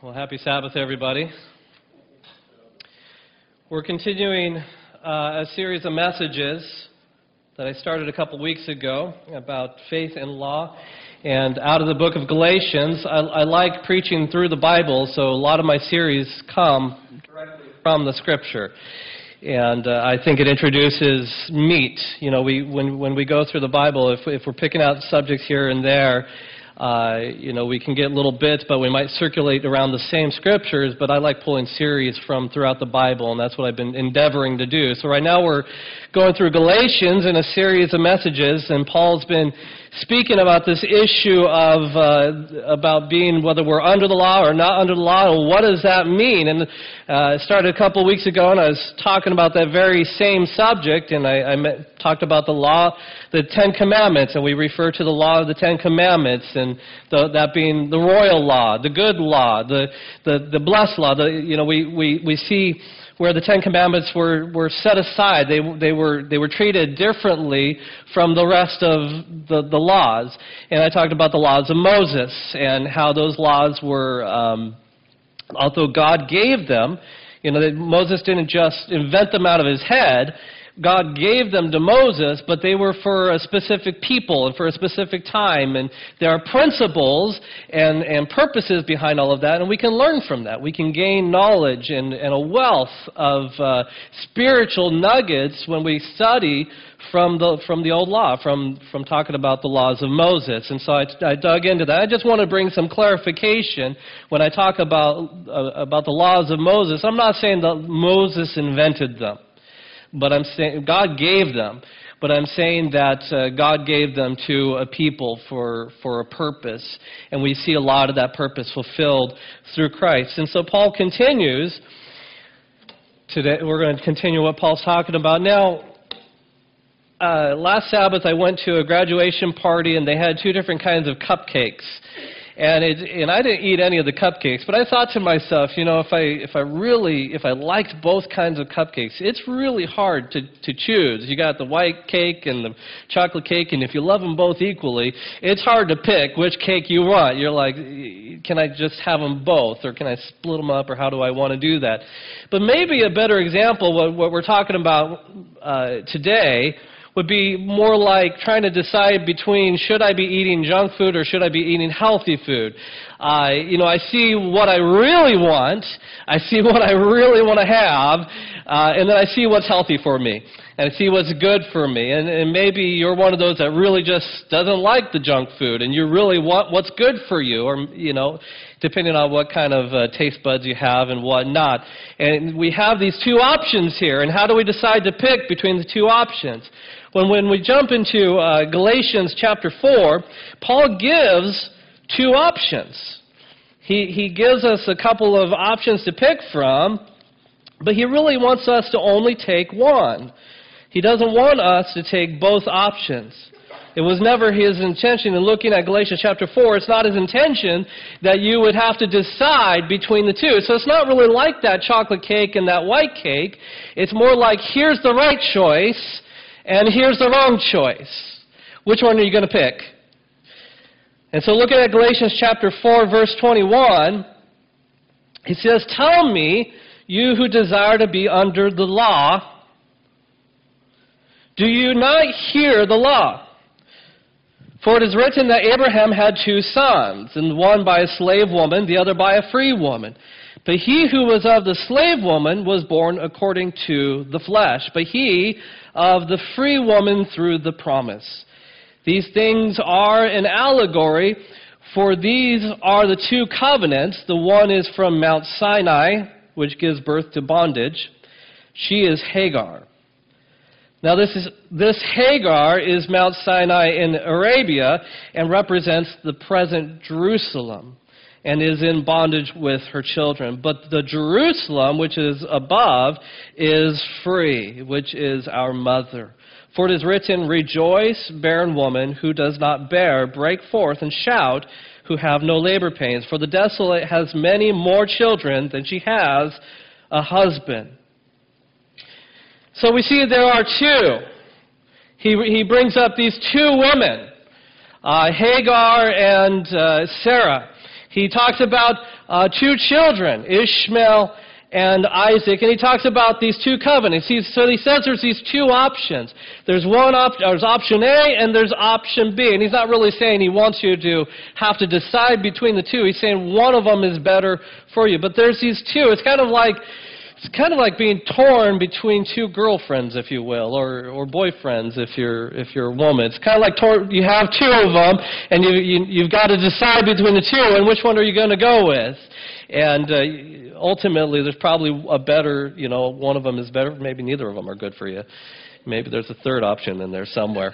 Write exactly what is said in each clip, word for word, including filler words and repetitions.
Well, happy Sabbath, everybody. We're continuing uh, a series of messages that I started a couple weeks ago about faith and law. And out of the book of Galatians, I, I like preaching through the Bible, so a lot of my series come directly from the Scripture. And uh, I think it introduces meat. You know, we when when we go through the Bible, if if we're picking out subjects here and there, Uh, you know, we can get little bits, but we might circulate around the same scriptures, but I like pulling series from throughout the Bible, and that's what I've been endeavoring to do. So right now we're going through Galatians in a series of messages, and Paul's been speaking about this issue of uh, about being, whether we're under the law or not under the law, and what does that mean? And uh, it started a couple of weeks ago, and I was talking about that very same subject, and I, I met, talked about the law, the Ten Commandments, and we refer to the law of the Ten Commandments, and the, that being the royal law, the good law, the the, the blessed law. The, you know, we, we, we see where the Ten Commandments were, were set aside. They they were they were treated differently from the rest of the, the laws. And I talked about the laws of Moses and how those laws were, um, although God gave them, you know, that Moses didn't just invent them out of his head. God gave them to Moses, but they were for a specific people and for a specific time. And there are principles and, and purposes behind all of that, and we can learn from that. We can gain knowledge and, and a wealth of uh, spiritual nuggets when we study from the from the old law, from, from talking about the laws of Moses. And so I, I dug into that. I just want to bring some clarification when I talk about, uh, about the laws of Moses. I'm not saying that Moses invented them. But I'm saying God gave them, but I'm saying that uh, God gave them to a people for for a purpose, and we see a lot of that purpose fulfilled through Christ. And so Paul continues today. We're going to continue what Paul's talking about now. Uh, last Sabbath, I went to a graduation party, and they had two different kinds of cupcakes. And it, and I didn't eat any of the cupcakes, but I thought to myself, you know, if I if I really if I liked both kinds of cupcakes, it's really hard to to choose. You got the white cake and the chocolate cake, and if you love them both equally, it's hard to pick which cake you want. You're like, can I just have them both, or can I split them up, or how do I want to do that? But maybe a better example, what what we're talking about uh, today, would be more like trying to decide between should I be eating junk food or should I be eating healthy food. Uh, you know, I see what I really want, I see what I really want to have, uh, and then I see what's healthy for me, and I see what's good for me. And, and maybe you're one of those that really just doesn't like the junk food, and you really want what's good for you, or, you know, depending on what kind of uh, taste buds you have and whatnot. And we have these two options here, and how do we decide to pick between the two options? When, when we jump into uh, Galatians chapter four, Paul gives two options. He, he gives us a couple of options to pick from, but he really wants us to only take one. He doesn't want us to take both options. It was never his intention in looking at Galatians chapter four, it's not his intention that you would have to decide between the two. So it's not really like that chocolate cake and that white cake. It's more like, here's the right choice, and here's the wrong choice. Which one are you going to pick? And so looking at Galatians chapter four, verse twenty-one, he says, "Tell me, you who desire to be under the law, do you not hear the law? For it is written that Abraham had two sons, and one by a slave woman, the other by a free woman. But he who was of the slave woman was born according to the flesh, but he of the free woman through the promise. These things are an allegory, for these are the two covenants. The one is from Mount Sinai, which gives birth to bondage. She is Hagar." Now this is this Hagar is Mount Sinai in Arabia and represents the present Jerusalem and is in bondage with her children. But the Jerusalem, which is above, is free, which is our mother. For it is written, "Rejoice, barren woman, who does not bear, break forth and shout, who have no labor pains. For the desolate has many more children than she has a husband." So we see there are two. He, he brings up these two women, uh, Hagar and uh, Sarah. He talks about uh, two children, Ishmael and Isaac, and he talks about these two covenants. He's, so he says there's these two options. There's one op- there's option A and there's option B. And he's not really saying he wants you to have to decide between the two. He's saying one of them is better for you. But there's these two. It's kind of like it's kind of like being torn between two girlfriends, if you will, or or boyfriends if you're if you're a woman. It's kind of like tor- you have two of them, and you, you you've got to decide between the two, and which one are you going to go with? And uh, ultimately, there's probably a better, you know, one of them is better. Maybe neither of them are good for you. Maybe there's a third option in there somewhere.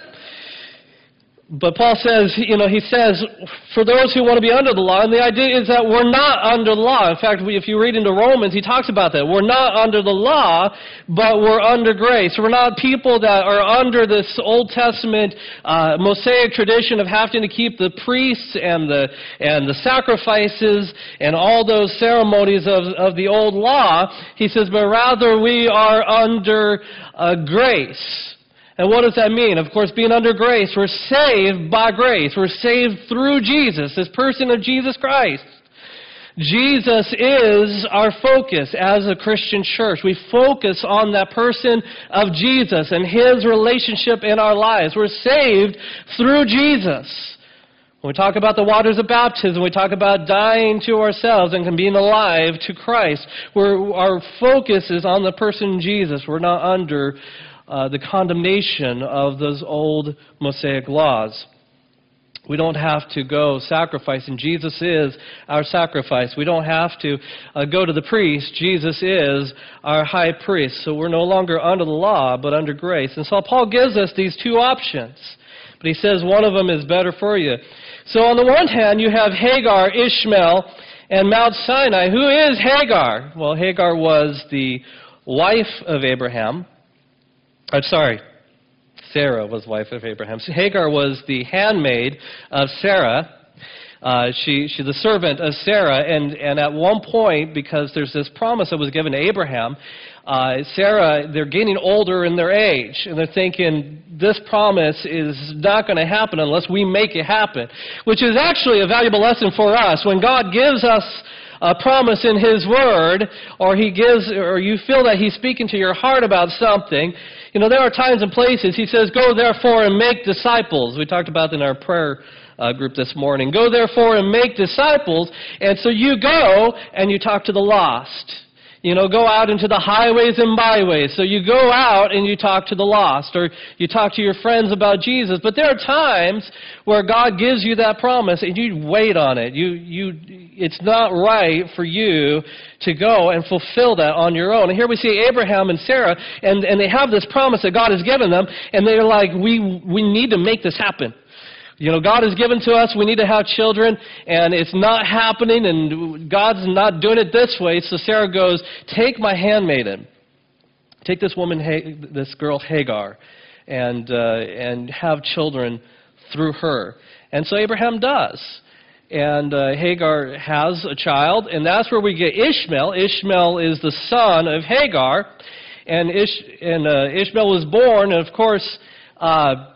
But Paul says, you know, he says, for those who want to be under the law, and the idea is that we're not under the law. In fact, we, if you read into Romans, he talks about that. We're not under the law, but we're under grace. We're not people that are under this Old Testament uh, Mosaic tradition of having to keep the priests and the and the sacrifices and all those ceremonies of, of the old law. He says, but rather we are under uh, grace. And what does that mean? Of course, being under grace, we're saved by grace. We're saved through Jesus, this person of Jesus Christ. Jesus is our focus as a Christian church. We focus on that person of Jesus and His relationship in our lives. We're saved through Jesus. When we talk about the waters of baptism, we talk about dying to ourselves and being alive to Christ. We're, our focus is on the person Jesus. We're not under Uh, the condemnation of those old Mosaic laws. We don't have to go sacrificing. Jesus is our sacrifice. We don't have to uh, go to the priest. Jesus is our high priest. So we're no longer under the law, but under grace. And so Paul gives us these two options. But he says one of them is better for you. So on the one hand, you have Hagar, Ishmael, and Mount Sinai. Who is Hagar? Well, Hagar was the wife of Abraham. I'm sorry, Sarah was wife of Abraham. So Hagar was the handmaid of Sarah. Uh, she, she's the servant of Sarah, and, and at one point, because there's this promise that was given to Abraham, uh, Sarah, they're getting older in their age, and they're thinking, this promise is not going to happen unless we make it happen, which is actually a valuable lesson for us. When God gives us a promise in His Word, or He gives, or you feel that He's speaking to your heart about something, you know, there are times and places He says, go therefore and make disciples. We talked about that in our prayer uh, group this morning. Go therefore and make disciples. And so you go and you talk to the lost. You know, go out into the highways and byways. So you go out and you talk to the lost, or you talk to your friends about Jesus. But there are times where God gives you that promise and you wait on it. You, you, it's not right for you to go and fulfill that on your own. And here we see Abraham and Sarah, and, and they have this promise that God has given them, and they're like, we, we need to make this happen. You know, God has given to us, we need to have children, and it's not happening, and God's not doing it this way. So Sarah goes, take my handmaiden. Take this woman, this girl Hagar, and, uh, and have children through her. And so Abraham does. And uh, Hagar has a child, and that's where we get Ishmael. Ishmael is the son of Hagar, and, Ish, and uh, Ishmael was born, and of course, uh,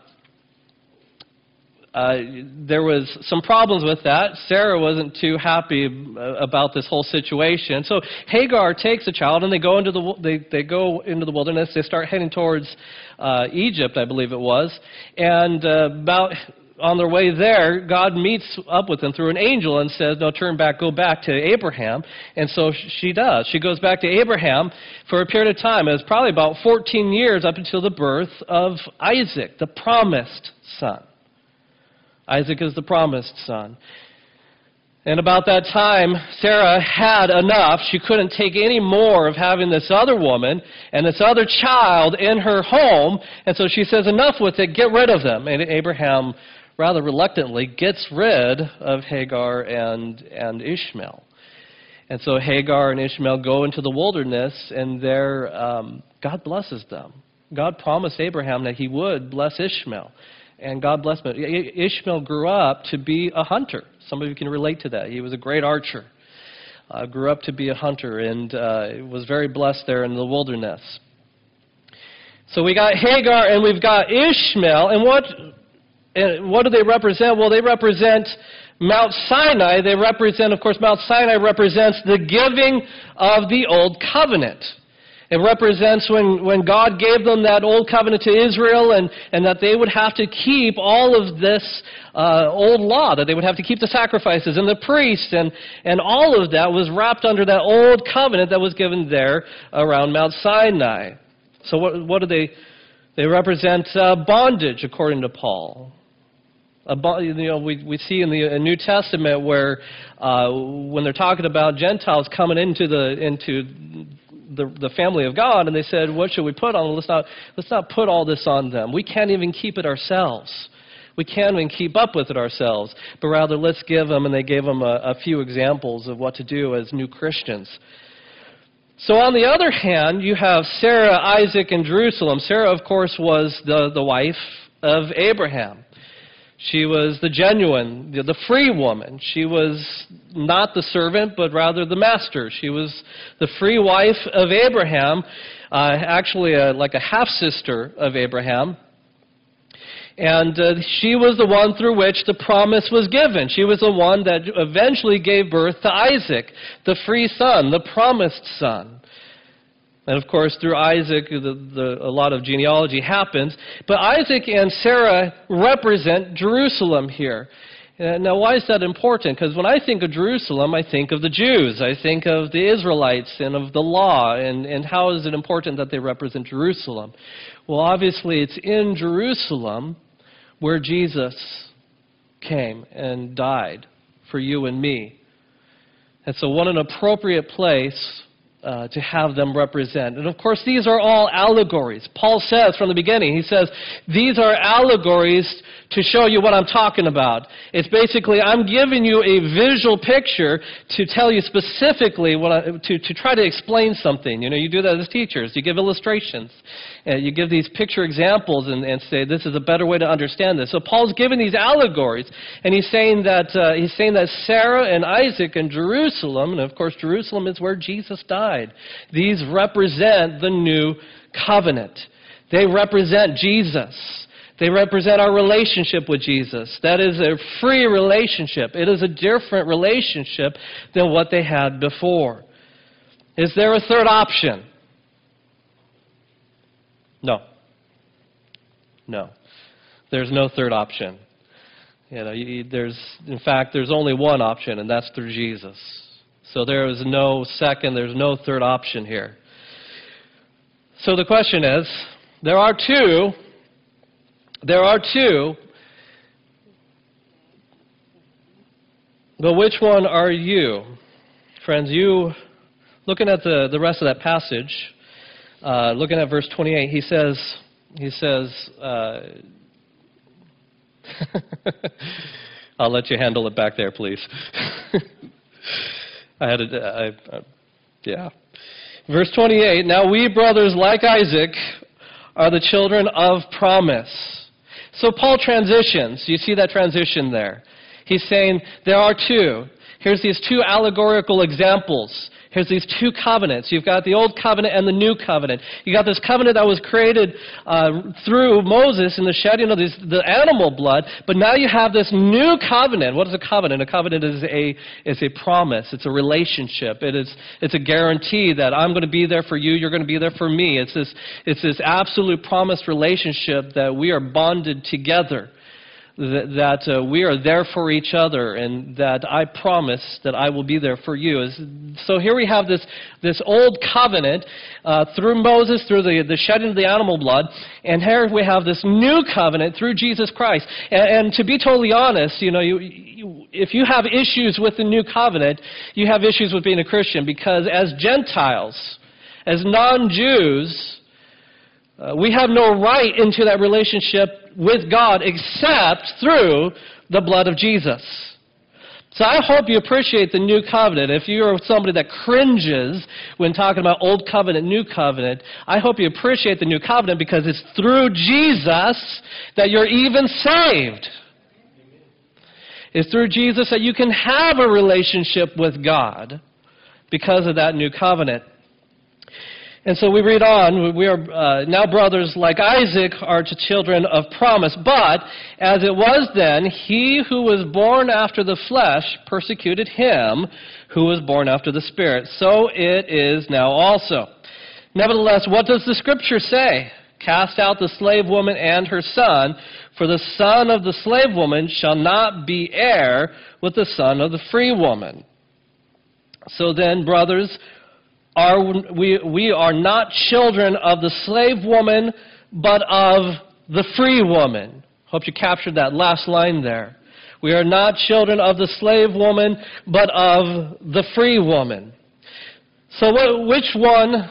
Uh, there was some problems with that. Sarah wasn't too happy about this whole situation. So Hagar takes a child, and they go into the they they go into the wilderness. They start heading towards uh, Egypt, I believe it was. And uh, about on their way there, God meets up with them through an angel and says, "No, turn back, go back to Abraham." And so she does. She goes back to Abraham for a period of time. It was probably about fourteen years up until the birth of Isaac, the promised son. Isaac is the promised son. And about that time, Sarah had enough. She couldn't take any more of having this other woman and this other child in her home. And so she says, enough with it, get rid of them. And Abraham, rather reluctantly, gets rid of Hagar and, and Ishmael. And so Hagar and Ishmael go into the wilderness, and there um, God blesses them. God promised Abraham that He would bless Ishmael. And God bless him. Ishmael grew up to be a hunter. Some of you can relate to that. He was a great archer. Uh, grew up to be a hunter, and uh, was very blessed there in the wilderness. So we got Hagar and we've got Ishmael. And what, and what do they represent? Well, they represent Mount Sinai, they represent, of course, Mount Sinai represents the giving of the Old Covenant. It represents when, when God gave them that Old Covenant to Israel, and, and that they would have to keep all of this uh, old law, that they would have to keep the sacrifices and the priests, and, and all of that was wrapped under that Old Covenant that was given there around Mount Sinai. So what, what do they, they represent uh, bondage, according to Paul. A, you know, we, we see in the New Testament where uh, when they're talking about Gentiles coming into the into the, the family of God, and they said, what should we put on them? Let's not, let's not put all this on them. We can't even keep it ourselves. We can't even keep up with it ourselves. But rather, let's give them, and they gave them a, a few examples of what to do as new Christians. So on the other hand, you have Sarah, Isaac, and Jerusalem. Sarah, of course, was the, the wife of Abraham. She was the genuine, the free woman. She was not the servant, but rather the master. She was the free wife of Abraham, uh, actually a, like a half-sister of Abraham. And uh, she was the one through which the promise was given. She was the one that eventually gave birth to Isaac, the free son, the promised son. And of course, through Isaac, the, the, a lot of genealogy happens. But Isaac and Sarah represent Jerusalem here. Uh, now, why is that important? Because when I think of Jerusalem, I think of the Jews. I think of the Israelites and of the law. And, and how is it important that they represent Jerusalem? Well, obviously, it's in Jerusalem where Jesus came and died for you and me. And so what an appropriate place Uh, to have them represent. And of course, these are all allegories. Paul says from the beginning, he says, these are allegories to show you what I'm talking about. It's basically, I'm giving you a visual picture to tell you specifically, what I, to, to try to explain something. You know, you do that as teachers. You give illustrations. Uh, you give these picture examples and, and say, this is a better way to understand this. So Paul's giving these allegories, and he's saying that, uh, he's saying that Sarah and Isaac and Jerusalem, and of course Jerusalem is where Jesus died. These represent the new covenant. They represent Jesus. They represent our relationship with Jesus. That is a free relationship. It is a different relationship than what they had before. Is there a third option? No. No. There's no third option. You know, you, there's, in fact, there's only one option, and that's through Jesus. So there is no second, there's no third option here. So the question is, there are two, there are two, but which one are you? Friends, you, looking at the, the rest of that passage, uh, looking at verse twenty-eight, he says, he says, uh, I'll let you handle it back there, please. I had a, I, I, yeah. Verse twenty-eight, now we brothers like Isaac are the children of promise. So Paul transitions. You see that transition there. He's saying there are two. Here's these two allegorical examples. Here's these two covenants. You've got the old covenant and the new covenant. You got this covenant that was created uh, through Moses in the shedding of this, the animal blood, but now you have this new covenant. What is a covenant? A covenant is a is a promise. It's a relationship. It is it's a guarantee that I'm going to be there for you. You're going to be there for me. It's this it's this absolute promised relationship that we are bonded together. That uh, we are there for each other, and that I promise that I will be there for you. So here we have this, this old covenant uh, through Moses, through the, the shedding of the animal blood, and here we have this new covenant through Jesus Christ. And, and to be totally honest, you know, you, you, if you have issues with the new covenant, you have issues with being a Christian, because as Gentiles, as non-Jews, Uh, we have no right into that relationship with God except through the blood of Jesus. So I hope you appreciate the new covenant. If you're somebody that cringes when talking about old covenant, new covenant, I hope you appreciate the new covenant, because it's through Jesus that you're even saved. It's through Jesus that you can have a relationship with God because of that new covenant. And so we read on, we are uh, now brothers like Isaac are to children of promise. But as it was then, he who was born after the flesh persecuted him who was born after the Spirit. So it is now also. Nevertheless, what does the Scripture say? Cast out the slave woman and her son, for the son of the slave woman shall not be heir with the son of the free woman. So then, brothers, Are we, we are not children of the slave woman, but of the free woman. Hope you captured that last line there. We are not children of the slave woman, but of the free woman. So what, which one,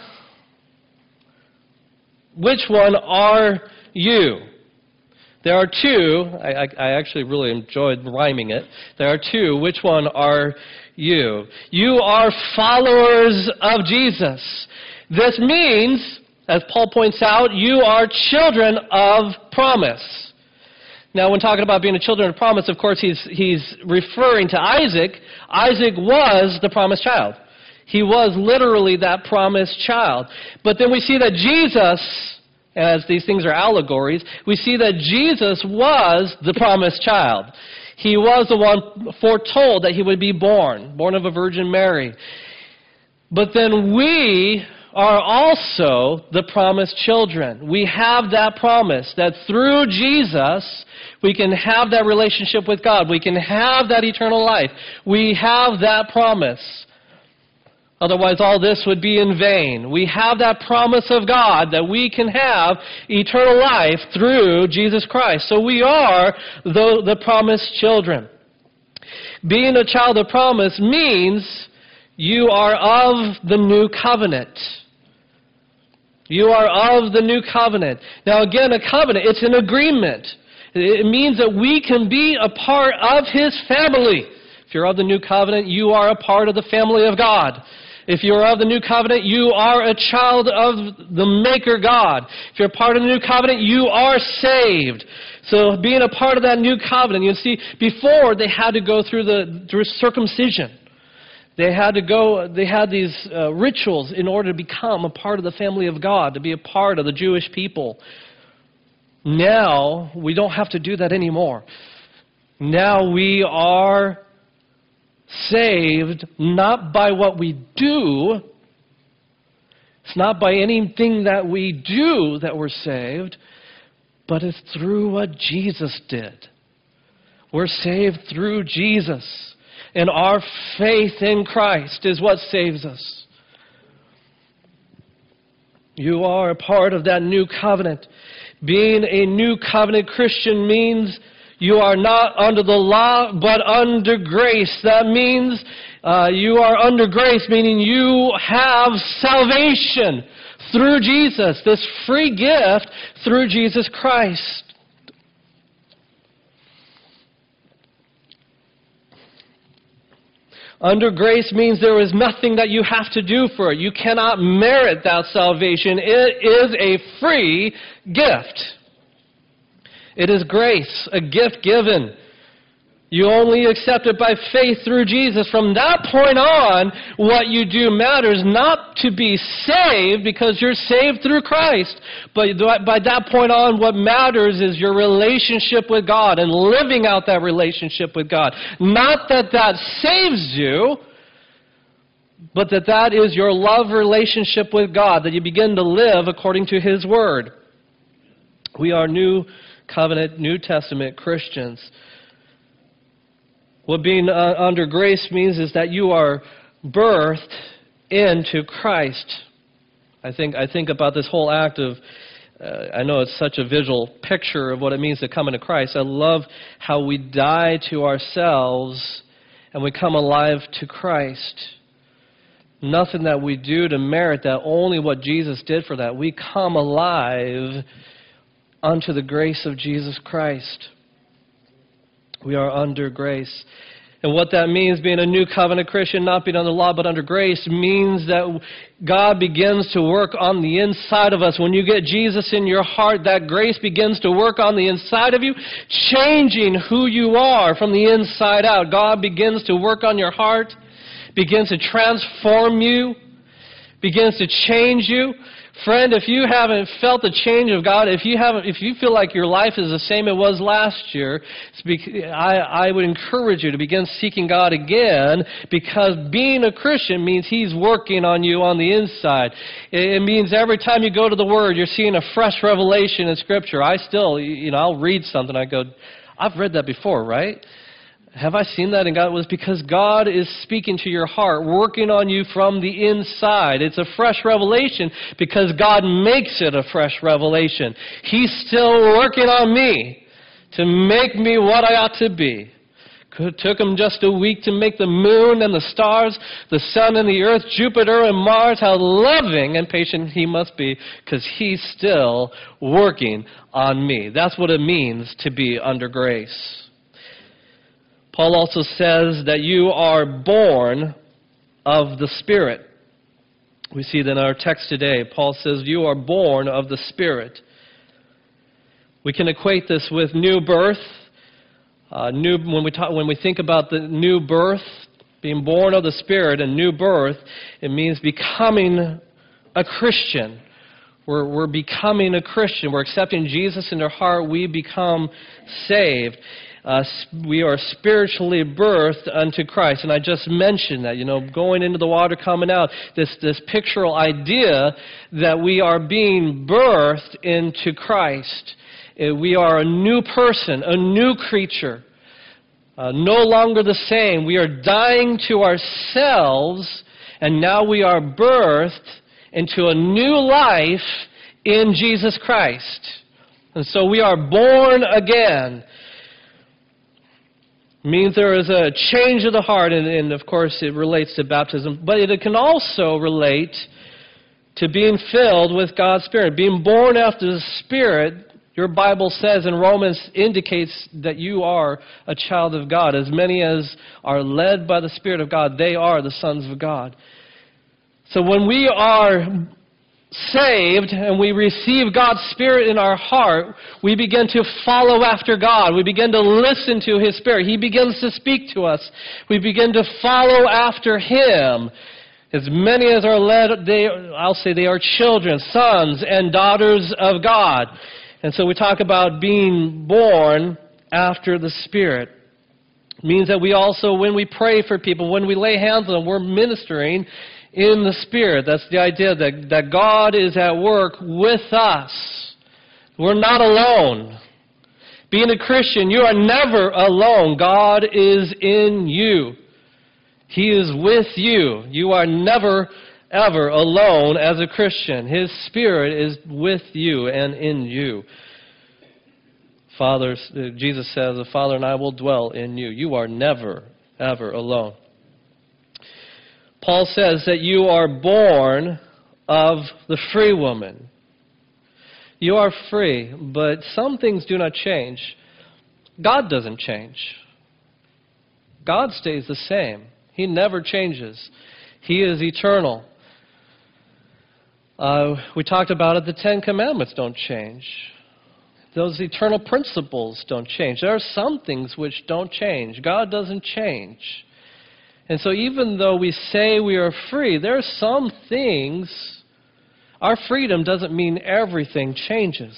which one are you? There are two. I, I, I actually really enjoyed rhyming it. There are two. Which one are you? You are followers of Jesus. This means, as Paul points out, you are children of promise. Now, when talking about being a children of promise, of course, he's, he's referring to Isaac. Isaac was the promised child. He was literally that promised child. But then we see that Jesus, as these things are allegories, we see that Jesus was the promised child. He was the one foretold that he would be born, born of a Virgin Mary. But then we are also the promised children. We have that promise that through Jesus we can have that relationship with God. We can have that eternal life. We have that promise. Otherwise, all this would be in vain. We have that promise of God that we can have eternal life through Jesus Christ. So we are the, the promised children. Being a child of promise means you are of the new covenant. You are of the new covenant. Now again, a covenant, it's an agreement. It means that we can be a part of His family. If you're of the new covenant, you are a part of the family of God. If you're of the new covenant, you are a child of the Maker God. If you're part of the new covenant, you are saved. So being a part of that new covenant, you see, before they had to go through the through circumcision. They had to go, they had these uh, rituals in order to become a part of the family of God, to be a part of the Jewish people. Now, we don't have to do that anymore. Now we are saved not by what we do. It's not by anything that we do that we're saved, but it's through what Jesus did. We're saved through Jesus. And our faith in Christ is what saves us. You are a part of that new covenant. Being a new covenant Christian means you are not under the law, but under grace. That means uh, you are under grace, meaning you have salvation through Jesus, this free gift through Jesus Christ. Under grace means there is nothing that you have to do for it. You cannot merit that salvation. It is a free gift. It is grace, a gift given. You only accept it by faith through Jesus. From that point on, what you do matters not to be saved because you're saved through Christ. But by that point on, what matters is your relationship with God and living out that relationship with God. Not that that saves you, but that that is your love relationship with God, that you begin to live according to His Word. We are New Covenant, New Testament Christians. What being uh, under grace means is that you are birthed into Christ. I think I think about this whole act of, uh, I know it's such a visual picture of what it means to come into Christ. I love how we die to ourselves and we come alive to Christ. Nothing that we do to merit that, only what Jesus did for that. We come alive unto the grace of Jesus Christ. We are under grace. And what that means, being a new covenant Christian, not being under law but under grace, means that God begins to work on the inside of us. When you get Jesus in your heart, that grace begins to work on the inside of you, changing who you are from the inside out. God begins to work on your heart, begins to transform you, begins to change you. Friend, if you haven't felt the change of God, if you haven't, if you feel like your life is the same it was last year, I, I would encourage you to begin seeking God again, because being a Christian means He's working on you on the inside. It means every time you go to the Word, you're seeing a fresh revelation in Scripture. I still, you know, I'll read something, I go, I've read that before, right? Have I seen that in God? It was because God is speaking to your heart, working on you from the inside. It's a fresh revelation because God makes it a fresh revelation. He's still working on me to make me what I ought to be. It took Him just a week to make the moon and the stars, the sun and the earth, Jupiter and Mars. How loving and patient He must be, because He's still working on me. That's what it means to be under grace. Paul also says that you are born of the Spirit. We see that in our text today. Paul says you are born of the Spirit. We can equate this with new birth. Uh, new, when we talk, when we think about the new birth, being born of the Spirit and new birth, it means becoming a Christian. We're, we're becoming a Christian. We're accepting Jesus in our heart. We become saved. Uh, we are spiritually birthed unto Christ. And I just mentioned that, you know, going into the water, coming out, this, this pictorial idea that we are being birthed into Christ. Uh, we are a new person, a new creature, uh, no longer the same. We are dying to ourselves, and now we are birthed into a new life in Jesus Christ. And so we are born again. Means there is a change of the heart, and, and of course it relates to baptism, but it can also relate to being filled with God's Spirit. Being born after the Spirit, your Bible says in Romans, indicates that you are a child of God. As many as are led by the Spirit of God, they are the sons of God. So when we are saved and we receive God's Spirit in our heart, we begin to follow after God. We begin to listen to His Spirit. He begins to speak to us. We begin to follow after Him. As many as are led, they, I'll say they are children, sons, and daughters of God. And so we talk about being born after the Spirit. It means that we also, when we pray for people, when we lay hands on them, we're ministering in the Spirit. That's the idea that, that God is at work with us. We're not alone. Being a Christian, you are never alone. God is in you. He is with you. You are never, ever alone as a Christian. His Spirit is with you and in you. Father, Jesus says, the Father and I will dwell in you. You are never, ever alone. Paul says that you are born of the free woman. You are free, but some things do not change. God doesn't change. God stays the same. He never changes. He is eternal. Uh, we talked about it, the Ten Commandments don't change. Those eternal principles don't change. There are some things which don't change. God doesn't change. And so even though we say we are free, there are some things, our freedom doesn't mean everything changes.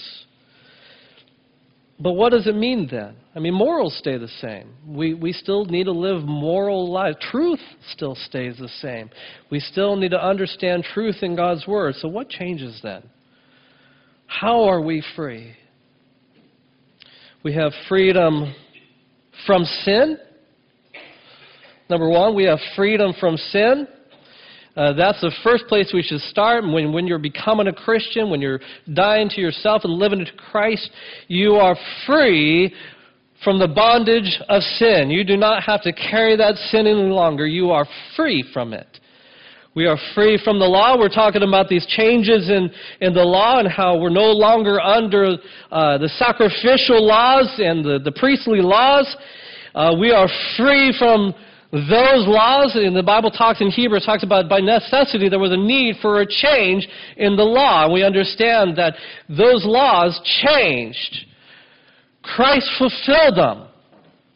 But what does it mean then? I mean, morals stay the same. We, we still need to live moral lives. Truth still stays the same. We still need to understand truth in God's Word. So what changes then? How are we free? We have freedom from sin. Number one, we have freedom from sin. Uh, that's the first place we should start. When, when you're becoming a Christian, when you're dying to yourself and living into Christ, you are free from the bondage of sin. You do not have to carry that sin any longer. You are free from it. We are free from the law. We're talking about these changes in, in the law and how we're no longer under uh, the sacrificial laws and the, the priestly laws. Uh, we are free from those laws. And the Bible talks in Hebrews, talks about by necessity there was a need for a change in the law. We understand that those laws changed. Christ fulfilled them.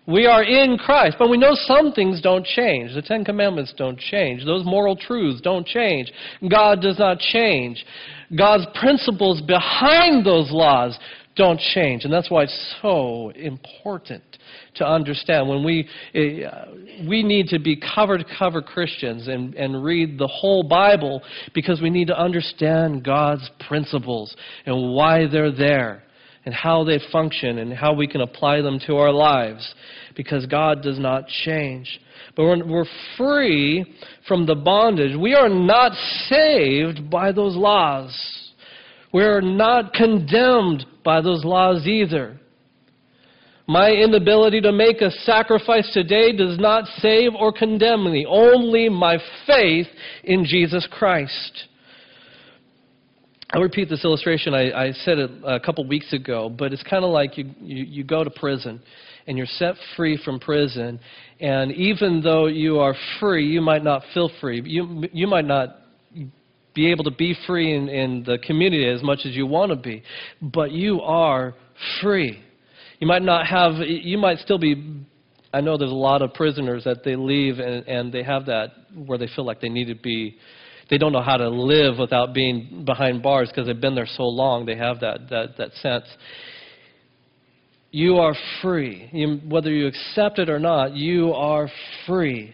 We are in Christ, but we know some things don't change. The Ten Commandments don't change. Those moral truths don't change. God does not change. God's principles behind those laws don't change. And that's why it's so important to understand. When we uh, we need to be cover-to-cover Christians and, and read the whole Bible, because we need to understand God's principles and why they're there, and how they function, and how we can apply them to our lives, because God does not change. But we're, we're free from the bondage. We are not saved by those laws. We're not condemned by those laws either. My inability to make a sacrifice today does not save or condemn me. Only my faith in Jesus Christ. I'll repeat this illustration. I, I said it a couple weeks ago, but it's kind of like you, you, you go to prison, and you're set free from prison, and even though you are free, you might not feel free. You, you might not be able to be free in, in the community as much as you want to be, but you are free. You might not have, you might still be, I know there's a lot of prisoners that they leave and, and they have that where they feel like they need to be, they don't know how to live without being behind bars because they've been there so long. They have that that, that sense. You are free. You, whether you accept it or not, you are free.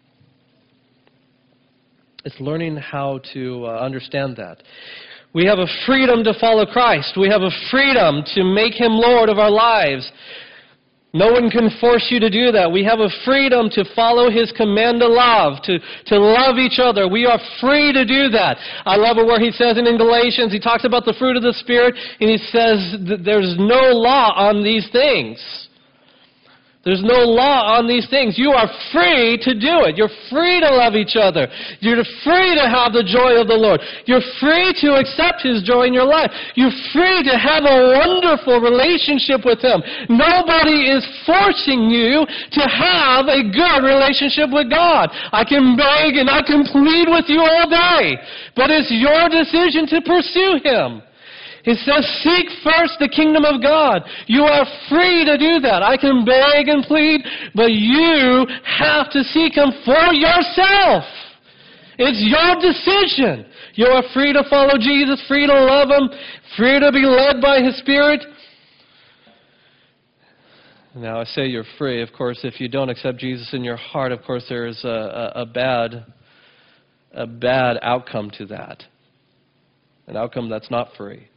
It's learning how to uh, understand that. We have a freedom to follow Christ. We have a freedom to make Him Lord of our lives. No one can force you to do that. We have a freedom to follow His command to love, to, to love each other. We are free to do that. I love it where he says it in Galatians, he talks about the fruit of the Spirit, and he says that there's no law on these things. There's no law on these things. You are free to do it. You're free to love each other. You're free to have the joy of the Lord. You're free to accept His joy in your life. You're free to have a wonderful relationship with Him. Nobody is forcing you to have a good relationship with God. I can beg and I can plead with you all day, but it's your decision to pursue Him. It says, seek first the kingdom of God. You are free to do that. I can beg and plead, but you have to seek Him for yourself. It's your decision. You are free to follow Jesus, free to love Him, free to be led by His Spirit. Now, I say you're free. Of course, if you don't accept Jesus in your heart, of course, there is a, a, a bad, a bad outcome to that. An outcome that's not free.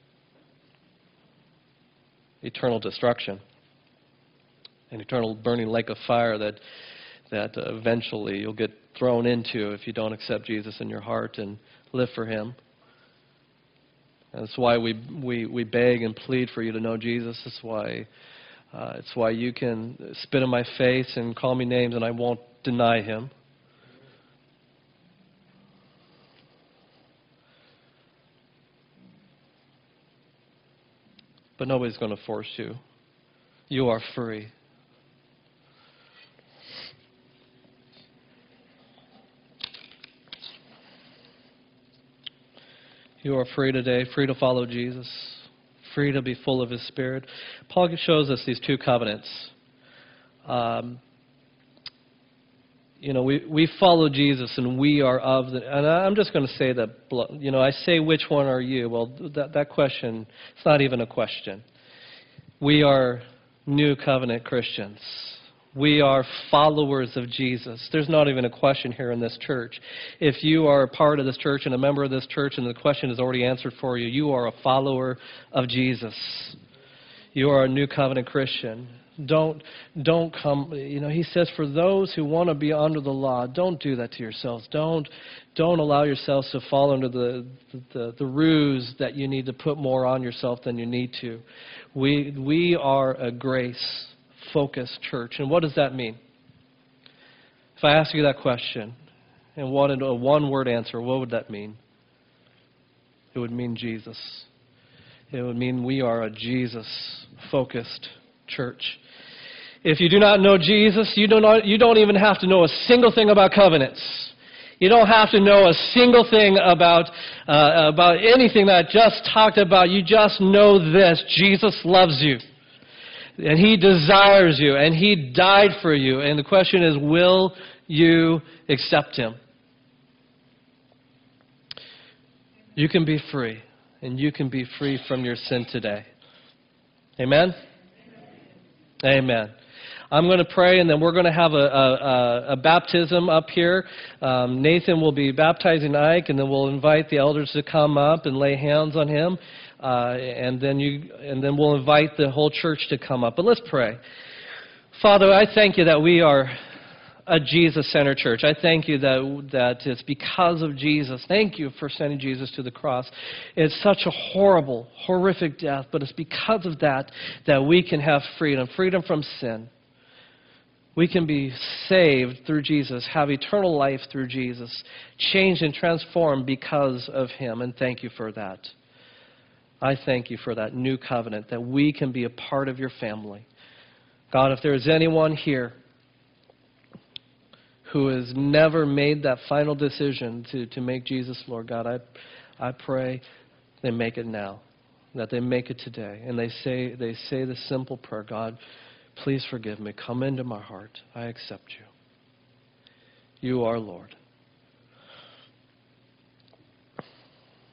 Eternal destruction, an eternal burning lake of fire that that eventually you'll get thrown into if you don't accept Jesus in your heart and live for Him. And that's why we we we beg and plead for you to know Jesus. That's why uh, it's why you can spit in my face and call me names and I won't deny Him. But nobody's going to force you. You are free. You are free today, free to follow Jesus, free to be full of His Spirit. Paul shows us these two covenants. Um, you know, we, we follow Jesus and we are of the, and I'm just going to say that, you know, I say which one are you? Well, that, that question, it's not even a question. We are new covenant Christians. We are followers of Jesus. There's not even a question here in this church. If you are a part of this church and a member of this church and the question is already answered for you, you are a follower of Jesus. You are a new covenant Christian. Don't, don't come, you know, he says for those who want to be under the law, don't do that to yourselves. Don't, don't allow yourselves to fall under the, the, the ruse that you need to put more on yourself than you need to. We, we are a grace-focused church. And what does that mean? If I ask you that question and wanted a one-word answer, what would that mean? It would mean Jesus. It would mean we are a Jesus-focused church. If you do not know Jesus, you don't, know, you don't even have to know a single thing about covenants. You don't have to know a single thing about, uh, about anything that I just talked about. You just know this. Jesus loves you. And He desires you, and He died for you. And the question is, will you accept Him? You can be free, and you can be free from your sin today. Amen? Amen. Amen. I'm going to pray, and then we're going to have a, a, a baptism up here. Um, Nathan will be baptizing Ike, and then we'll invite the elders to come up and lay hands on him. Uh, and then you, and then we'll invite the whole church to come up. But let's pray. Father, I thank you that we are a Jesus-centered church. I thank you that that it's because of Jesus. Thank you for sending Jesus to the cross. It's such a horrible, horrific death, but it's because of that that we can have freedom, freedom from sin. We can be saved through Jesus, have eternal life through Jesus, changed and transformed because of Him, and thank you for that. I thank you for that new covenant, that we can be a part of your family. God, if there is anyone here who has never made that final decision to, to make Jesus Lord, God, I, I pray they make it now, that they make it today. And they say, they say the simple prayer, God, please forgive me. Come into my heart. I accept you. You are Lord.